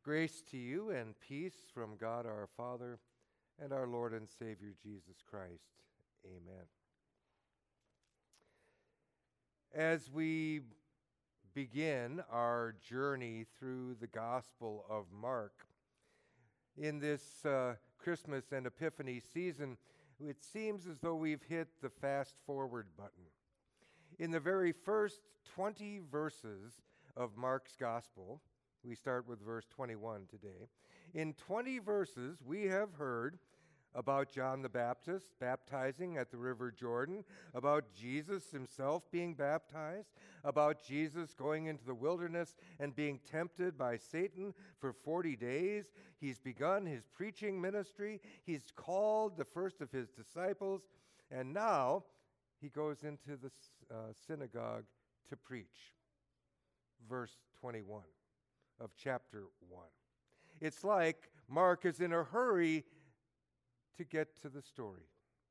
Grace to you and peace from God our Father and our Lord and Savior Jesus Christ. Amen. As we begin our journey through the Gospel of Mark, in this Christmas and Epiphany season, it seems as though we've hit the fast forward button. In the very first 20 verses of Mark's Gospel, we start with verse 21 today. In 20 verses, we have heard about John the Baptist baptizing at the River Jordan, about Jesus himself being baptized, about Jesus going into the wilderness and being tempted by Satan for 40 days. He's begun his preaching ministry. He's called the first of his disciples, and now he goes into the synagogue to preach. Verse 21 of chapter 1. It's like Mark is in a hurry to get to the story.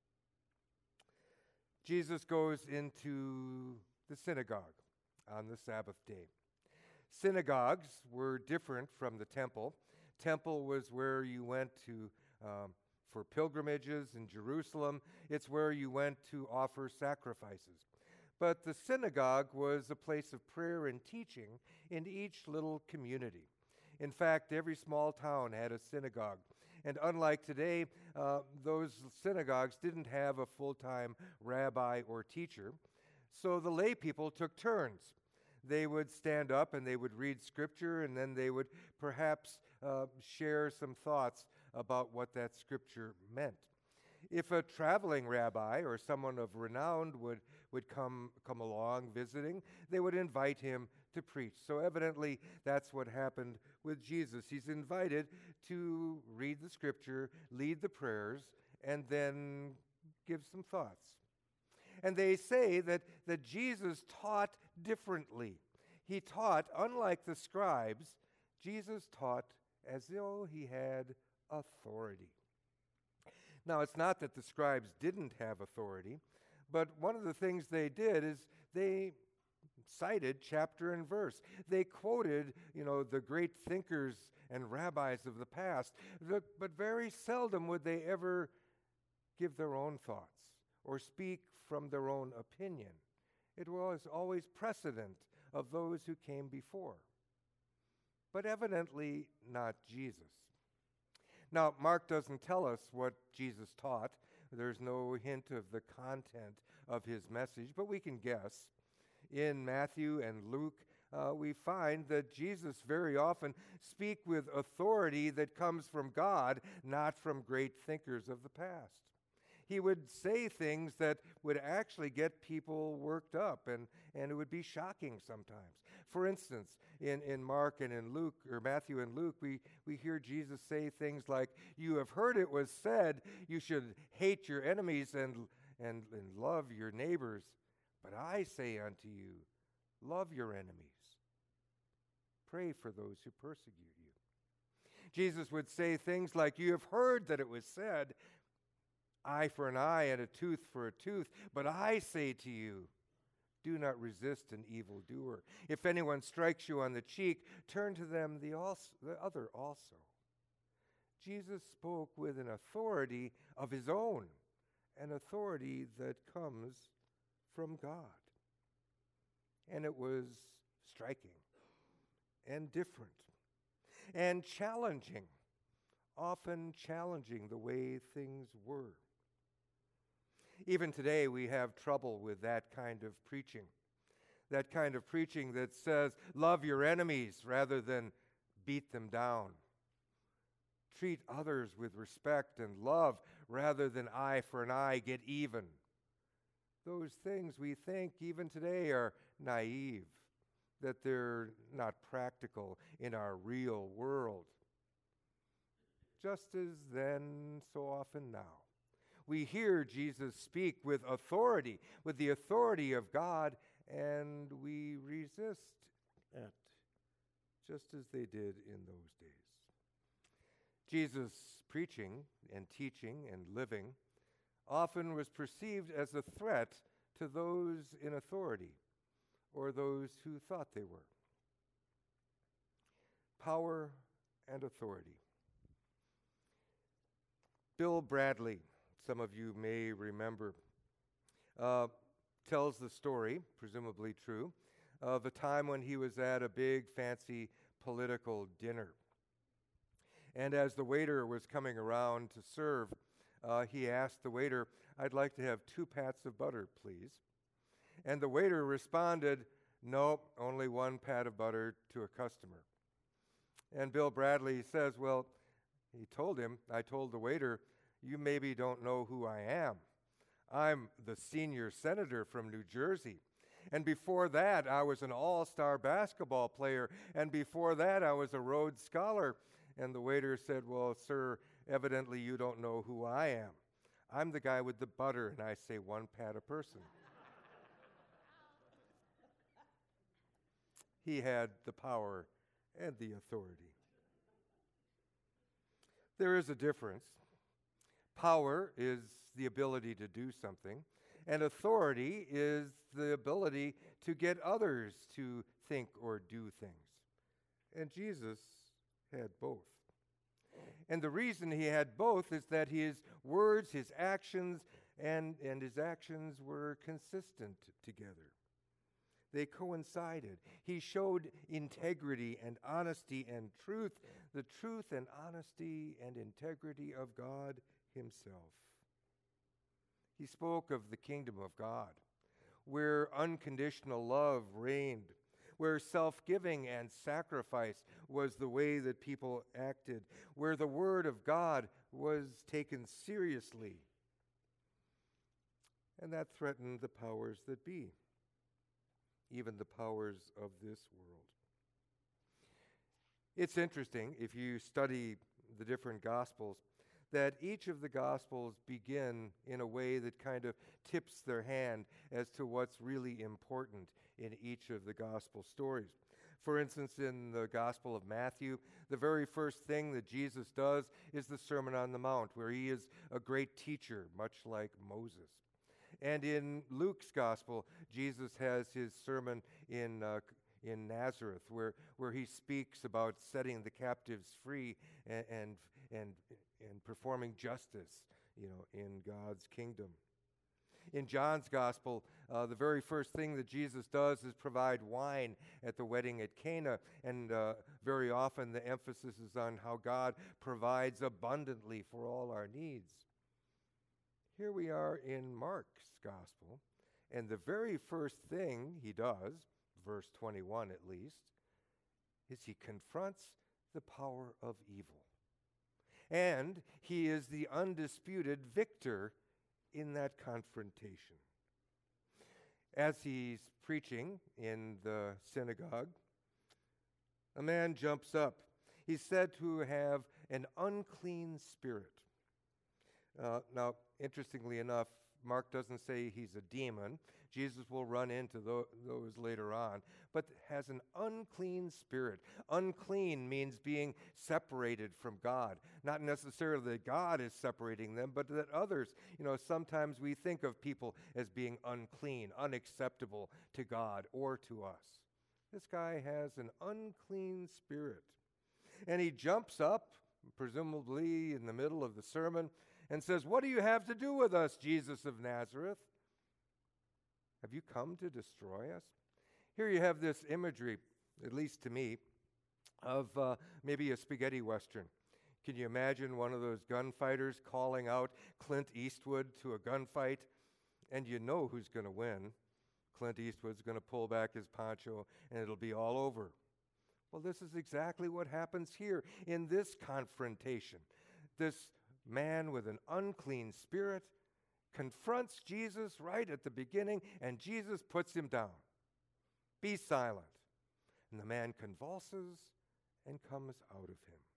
Jesus goes into the synagogue on the Sabbath day. Synagogues were different from the temple. Temple was where you went to for pilgrimages in Jerusalem. It's where you went to offer sacrifices. But the synagogue was a place of prayer and teaching in each little community. In fact, every small town had a synagogue. And unlike today, those synagogues didn't have a full-time rabbi or teacher. So the lay people took turns. They would stand up and they would read scripture, and then they would perhaps share some thoughts about what that scripture meant. If a traveling rabbi or someone of renown would come along visiting, they would invite him to preach. So evidently, that's what happened with Jesus. He's invited to read the scripture, lead the prayers, and then give some thoughts. And they say that Jesus taught differently. He taught, unlike the scribes, Jesus taught as though he had authority. Now, it's not that the scribes didn't have authority, but one of the things they did is they cited chapter and verse. They quoted, the great thinkers and rabbis of the past, but very seldom would they ever give their own thoughts or speak from their own opinion. It was always precedent of those who came before, but evidently not Jesus. Now, Mark doesn't tell us what Jesus taught. There's no hint of the content of his message, but we can guess. In Matthew and Luke, we find that Jesus very often speak with authority that comes from God, not from great thinkers of the past. He would say things that would actually get people worked up, and it would be shocking sometimes. For instance, in Mark and in Luke, or Matthew and Luke, we hear Jesus say things like, "You have heard it was said, you should hate your enemies and love your neighbors. But I say unto you, love your enemies. Pray for those who persecute you." Jesus would say things like, "You have heard that it was said, eye for an eye and a tooth for a tooth. But I say to you, do not resist an evildoer. If anyone strikes you on the cheek, turn to them the other also." Jesus spoke with an authority of his own, an authority that comes from God. And it was striking and different and challenging, often challenging the way things were. Even today, we have trouble with that kind of preaching. That kind of preaching that says, love your enemies rather than beat them down. Treat others with respect and love rather than eye for an eye, get even. Those things we think even today are naive, that they're not practical in our real world. Just as then, so often now, we hear Jesus speak with authority, with the authority of God, and we resist it, just as they did in those days. Jesus' preaching and teaching and living often was perceived as a threat to those in authority or those who thought they were. Power and authority. Bill Bradley, some of you may remember, tells the story, presumably true, of a time when he was at a big fancy political dinner. And as the waiter was coming around to serve, he asked the waiter, "I'd like to have 2 pats of butter, please." And the waiter responded, "No, only 1 pat of butter to a customer." And Bill Bradley says, "Well," he told him, "I told the waiter, you maybe don't know who I am. I'm the senior senator from New Jersey. And before that, I was an all-star basketball player. And before that, I was a Rhodes Scholar." And the waiter said, "Well, sir, evidently you don't know who I am. I'm the guy with the butter, and I say 1 pat a person." He had the power and the authority. There is a difference. Power is the ability to do something, and authority is the ability to get others to think or do things. And Jesus had both. And the reason he had both is that his words, his actions, and his actions were consistent together. They coincided. He showed integrity and honesty and truth, the truth and honesty and integrity of God himself. He spoke of the kingdom of God, where unconditional love reigned, where self-giving and sacrifice was the way that people acted, where the word of God was taken seriously. And that threatened the powers that be, even the powers of this world. It's interesting, if you study the different Gospels, that each of the Gospels begin in a way that kind of tips their hand as to what's really important in each of the Gospel stories. For instance, in the Gospel of Matthew, the very first thing that Jesus does is the Sermon on the Mount, where he is a great teacher, much like Moses. And in Luke's Gospel, Jesus has his sermon in Nazareth, where he speaks about setting the captives free and performing justice, in God's kingdom. In John's Gospel, the very first thing that Jesus does is provide wine at the wedding at Cana, and very often the emphasis is on how God provides abundantly for all our needs. Here we are in Mark's Gospel, and the very first thing he does, verse 21 at least, is he confronts the power of evil. And he is the undisputed victor in that confrontation. As he's preaching in the synagogue, a man jumps up. He's said to have an unclean spirit. Now, interestingly enough, Mark doesn't say he's a demon. Jesus will run into those later on, but has an unclean spirit. Unclean means being separated from God. Not necessarily that God is separating them, but that others, sometimes we think of people as being unclean, unacceptable to God or to us. This guy has an unclean spirit. And he jumps up, presumably in the middle of the sermon, and says, "What do you have to do with us, Jesus of Nazareth? Have you come to destroy us?" Here you have this imagery, at least to me, of maybe a spaghetti western. Can you imagine one of those gunfighters calling out Clint Eastwood to a gunfight? And you know who's going to win. Clint Eastwood's going to pull back his poncho, and it'll be all over. Well, this is exactly what happens here in this confrontation. This man with an unclean spirit confronts Jesus right at the beginning, and Jesus puts him down. "Be silent." And the man convulses and comes out of him.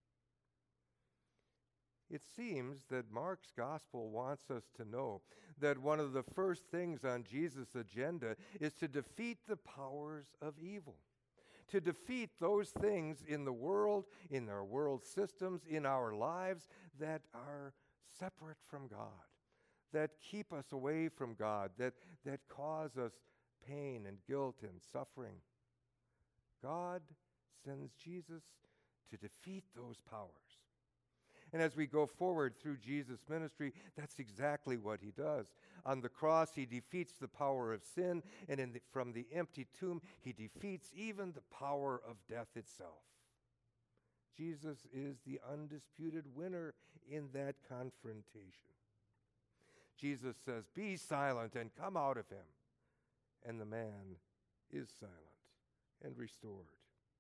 It seems that Mark's gospel wants us to know that one of the first things on Jesus' agenda is to defeat the powers of evil, to defeat those things in the world, in our world systems, in our lives that are separate from God, that keep us away from God, that cause us pain and guilt and suffering. God sends Jesus to defeat those powers. And as we go forward through Jesus' ministry, that's exactly what he does. On the cross, he defeats the power of sin, and from the empty tomb, he defeats even the power of death itself. Jesus is the undisputed winner in that confrontation. Jesus says, "Be silent and come out of him." And the man is silent and restored.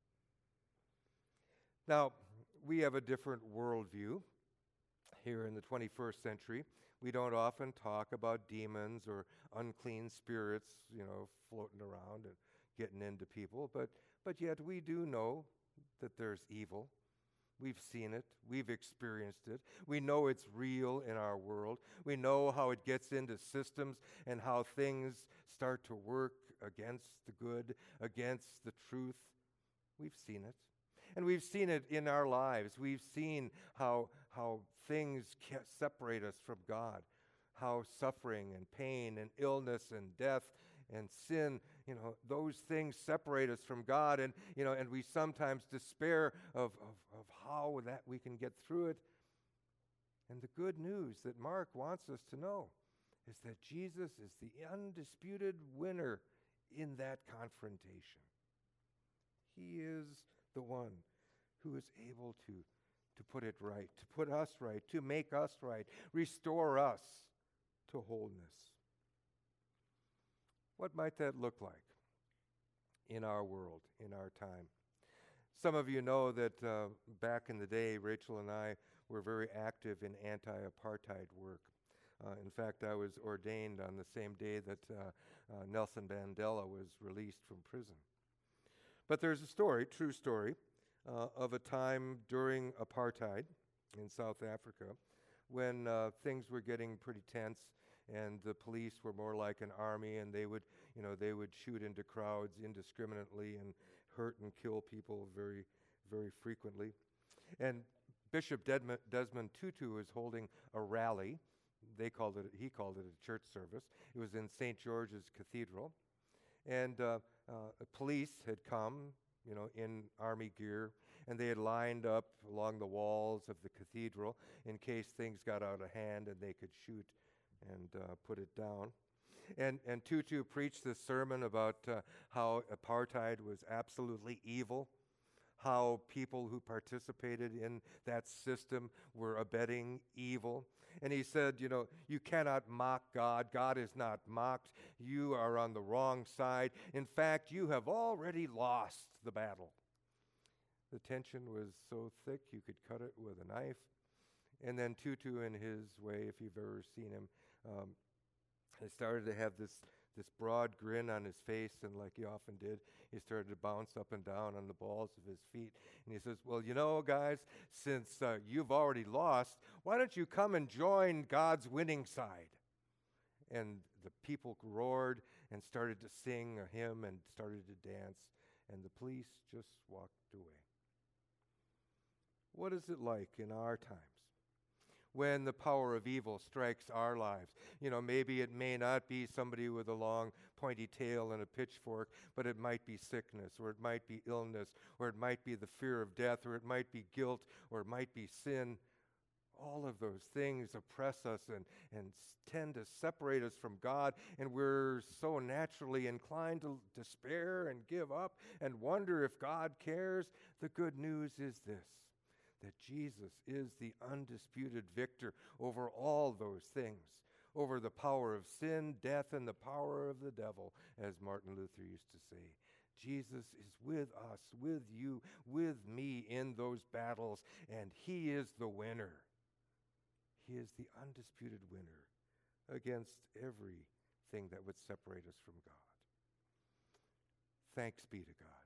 Now, we have a different worldview here in the 21st century. We don't often talk about demons or unclean spirits, floating around and getting into people, but yet we do know that there's evil. We've seen it. We've experienced it. We know it's real in our world. We know how it gets into systems and how things start to work against the good, against the truth. We've seen it. And we've seen it in our lives. We've seen how things separate us from God, how suffering and pain and illness and death and sin, those things separate us from God, and we sometimes despair of how that we can get through it. And the good news that Mark wants us to know is that Jesus is the undisputed winner in that confrontation. He is the one who is able to put it right, to put us right, to make us right, restore us to wholeness. What might that look like in our world, in our time? Some of you know that back in the day, Rachel and I were very active in anti-apartheid work. In fact, I was ordained on the same day that Nelson Mandela was released from prison. But there's a story, true story, of a time during apartheid in South Africa when things were getting pretty tense and the police were more like an army, and they would shoot into crowds indiscriminately and hurt and kill people very, very frequently. And Bishop Desmond Tutu was holding a rally. He called it a church service. It was in St. George's Cathedral. And police had come, in army gear, and they had lined up along the walls of the cathedral in case things got out of hand and they could shoot and put it down. And Tutu preached this sermon about how apartheid was absolutely evil, how people who participated in that system were abetting evil. And he said, you cannot mock God. God is not mocked. You are on the wrong side. In fact, you have already lost the battle. The tension was so thick you could cut it with a knife. And then Tutu, in his way, if you've ever seen him, he started to have this broad grin on his face, and like he often did, he started to bounce up and down on the balls of his feet. And he says, well, guys, since you've already lost, why don't you come and join God's winning side? And the people roared and started to sing a hymn and started to dance, and the police just walked away. What is it like in our times when the power of evil strikes our lives? Maybe it may not be somebody with a long pointy tail and a pitchfork, but it might be sickness, or it might be illness, or it might be the fear of death, or it might be guilt, or it might be sin. All of those things oppress us and tend to separate us from God, and we're so naturally inclined to despair and give up and wonder if God cares. The good news is this: that Jesus is the undisputed victor over all those things, over the power of sin, death, and the power of the devil, as Martin Luther used to say. Jesus is with us, with you, with me in those battles, and he is the winner. He is the undisputed winner against everything that would separate us from God. Thanks be to God.